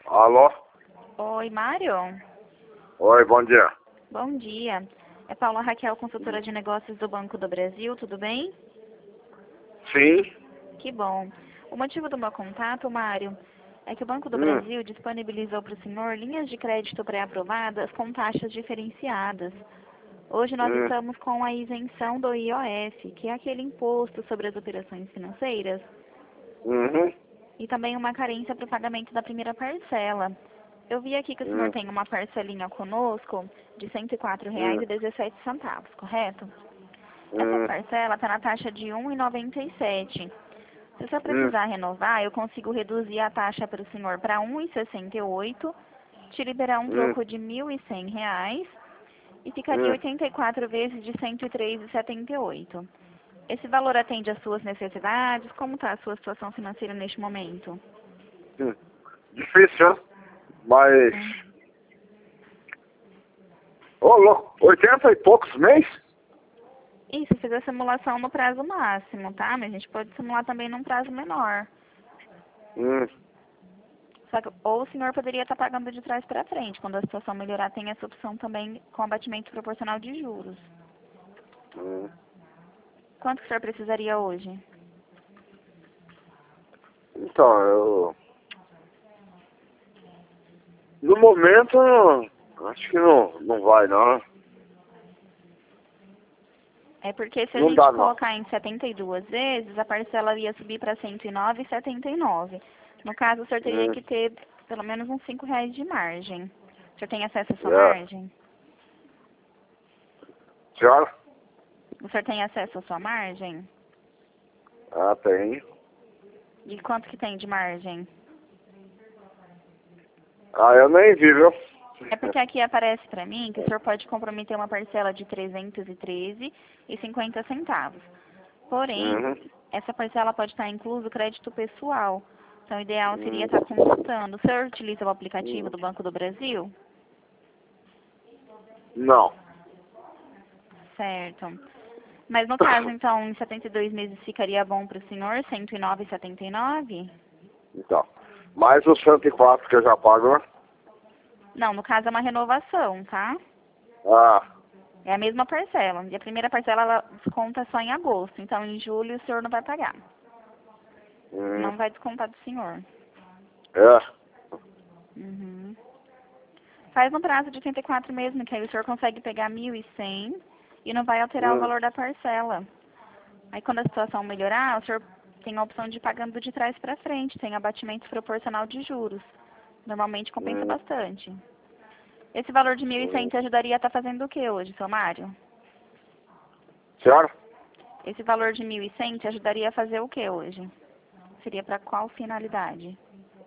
Alô? Oi, Mário. Oi, bom dia. Bom dia. É Paula Raquel, consultora de negócios do Banco do Brasil, tudo bem? Sim? Que bom. O motivo do meu contato, Mário, é que o Banco do Hum, Brasil disponibilizou para o senhor linhas de crédito pré-aprovadas com taxas diferenciadas. Hoje nós hum, estamos com a isenção do IOF, que é aquele imposto sobre as operações financeiras, uhum, e também uma carência para o pagamento da primeira parcela. Eu vi aqui que o senhor tem uma parcelinha conosco de R$ 104,17, correto? Essa hum, parcela está na taxa de R$ 1,97. Se o senhor hum, precisar renovar, eu consigo reduzir a taxa para o senhor para R$ 1,68, te liberar um hum, troco de R$ 1.100 e ficaria hum, 84 vezes de R$ 103,78. Esse valor atende às suas necessidades? Como está a sua situação financeira neste momento? hum. Difícil, né? Mas... Hum. Ô, louco, 80 e poucos mês? Isso, fiz a simulação no prazo máximo, tá? Mas a gente pode simular também num prazo menor. Hum, Só que, ou o senhor poderia estar pagando de trás para frente. Quando a situação melhorar, tem essa opção também com abatimento proporcional de juros. hum. Quanto que o senhor precisaria hoje? Então, no momento, acho que não vai, não. É porque se a Não gente dá, não. colocar em 72 vezes, a parcela ia subir para 109,79. No caso, o senhor teria Hum, que ter pelo menos uns R$ 5 de margem. O senhor tem acesso à sua é. margem? Senhora? O senhor tem acesso à sua margem? Ah, tem. E quanto que tem de margem? Ah, eu nem vi, viu? É porque aqui aparece para mim que o senhor pode comprometer uma parcela de R$ 313,50. Porém, Uhum. essa parcela pode estar incluso crédito pessoal. Então, o ideal seria Hum, estar consultando. O senhor utiliza o aplicativo hum. do Banco do Brasil? Não. Certo. Mas no caso, então, em 72 meses ficaria bom para o senhor, R$ 109,79? Então, mais os 104 que eu já pago, né? Não, no caso é uma renovação, tá? Ah, É a mesma parcela. E a primeira parcela ela desconta só em agosto. Então, em julho o senhor não vai pagar. hum, Não vai descontar do senhor. é, Uhum. Faz no prazo de 84 mesmo, que aí o senhor consegue pegar 1.100 e não vai alterar o hum, valor da parcela. Aí quando a situação melhorar, o senhor tem a opção de ir pagando de trás para frente, tem abatimento proporcional de juros. Normalmente compensa hum, bastante. Esse valor de 1.100 hum. te ajudaria a estar fazendo o que hoje, seu Mário? Senhora? Esse valor de 1.100 te ajudaria a fazer o que hoje? Seria para qual finalidade?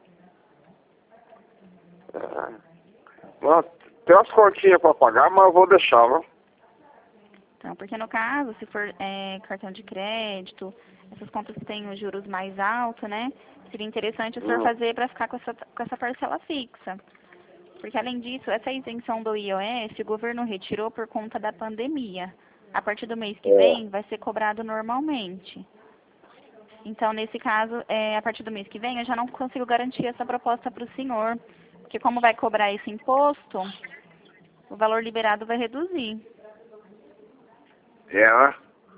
É. Não, tem umas continhas pra pagar, mas eu vou deixar, viu? Então, porque no caso, se for cartão de crédito, essas contas que têm os juros mais altos, né? Seria interessante o senhor Hum, fazer para ficar com essa parcela fixa. Porque, além disso, essa isenção do IOF, o governo retirou por conta da pandemia. A partir do mês que é, vem, vai ser cobrado normalmente. Então, nesse caso, a partir do mês que vem, eu já não consigo garantir essa proposta para o senhor. Porque como vai cobrar esse imposto, o valor liberado vai reduzir. né?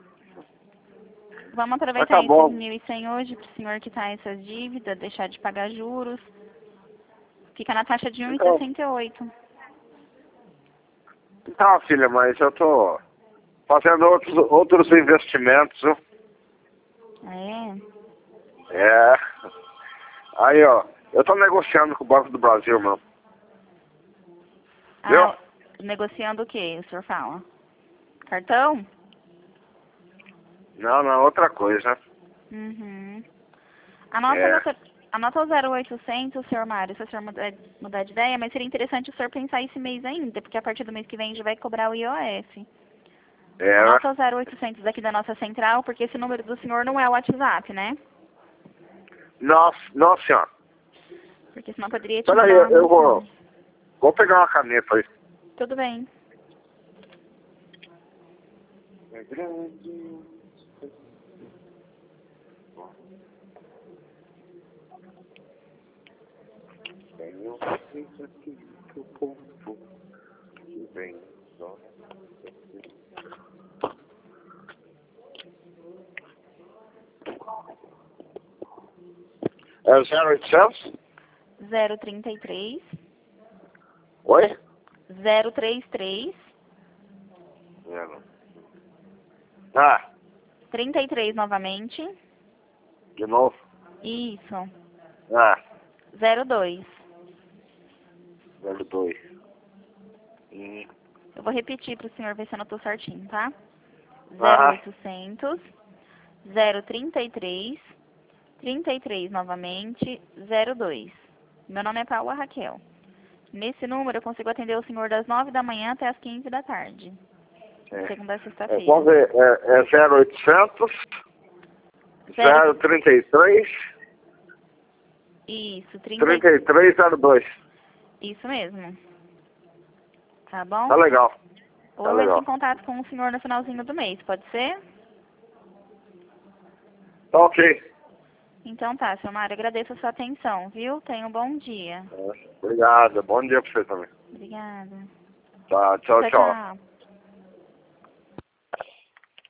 Vamos Mas aproveitar tá esses bom. 1.100 hoje para o senhor quitar essas dívidas, deixar de pagar juros. Fica na taxa de Então, 1,68. então, filha, mas eu tô fazendo outros investimentos, viu? É. É. Aí, ó, eu tô negociando com o Banco do Brasil, meu. Viu? Ah, negociando o que o senhor fala? Cartão? Não, não, outra coisa. Uhum. Anota, É. anota o 0800, senhor Mário, se o senhor mudar de ideia, mas seria interessante o senhor pensar esse mês ainda, porque a partir do mês que vem já vai cobrar o IOF. É. Anota o 0800 aqui da nossa central, porque esse número do senhor não é o WhatsApp, né? Nossa, nossa senhora. Porque senão poderia te Peraí, mandar uma eu mensagem. vou pegar uma caneta aí. Tudo bem. É grande. Tenho. Isso aqui que o povo que vem. É 0800? 033 Oi? 033 Ah, 33 novamente. de novo. Isso. Ah, 02. 02. Eu vou repetir para o senhor ver se anotou certinho, tá? Ah, 0800 033 33 novamente 02. Meu nome é Paula Raquel. Nesse número eu consigo atender o senhor das 9 da manhã até as 15 da tarde. Segunda a sexta-feira. vamos ver, é 0800 033 Isso, 3302. Isso mesmo. Tá bom? Tá legal. Ou Tá eu entro legal. em contato com o senhor no finalzinho do mês, pode ser? Tá ok. Então tá, seu Mário, agradeço a sua atenção, viu? Tenha um bom dia. Obrigado. Bom dia pra você também. Obrigada. Tá, tchau, Tchau, tchau. tchau.